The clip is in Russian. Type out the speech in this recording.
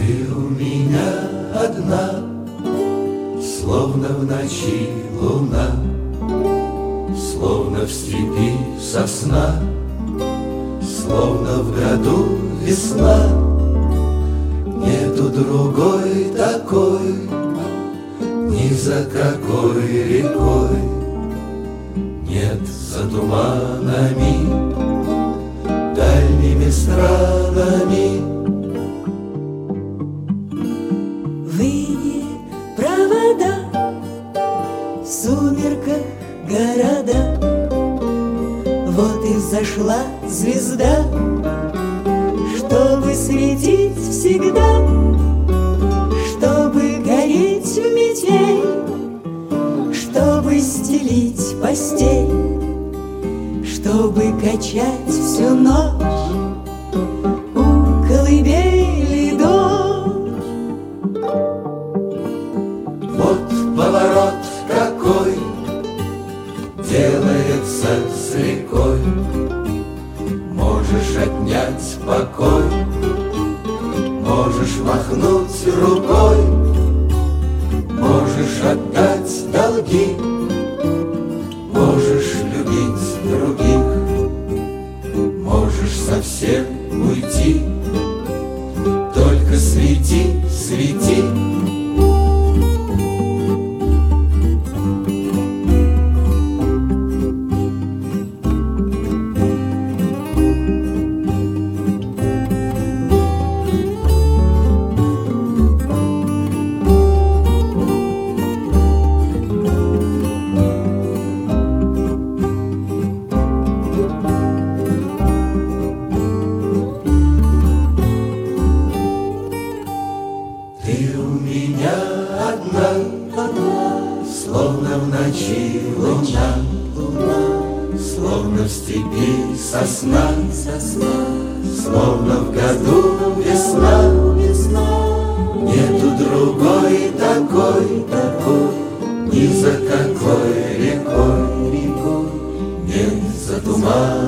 Ты у меня одна, словно в ночи луна, словно в степи сосна, словно в году весна. Нету другой такой, ни за какой рекой. Нет за туманами, дальними странами. Выни провода, в сумерках города. Вот и взошла звезда, чтобы светить всегда, чтобы гореть в метель, чтобы стелить постель, чтобы качать всю ночь у колыбели дочь. Вот поворот какой делается с рекой. Можешь отнять покой, можешь махнуть рукой, можешь отдать долги, можешь любить других, можешь совсем уйти. Только свети, свети. Ты у меня одна, словно в ночи луна, словно в степи сосна, словно в году весна. Нету другой такой, ни за какой рекой. Нет за туман.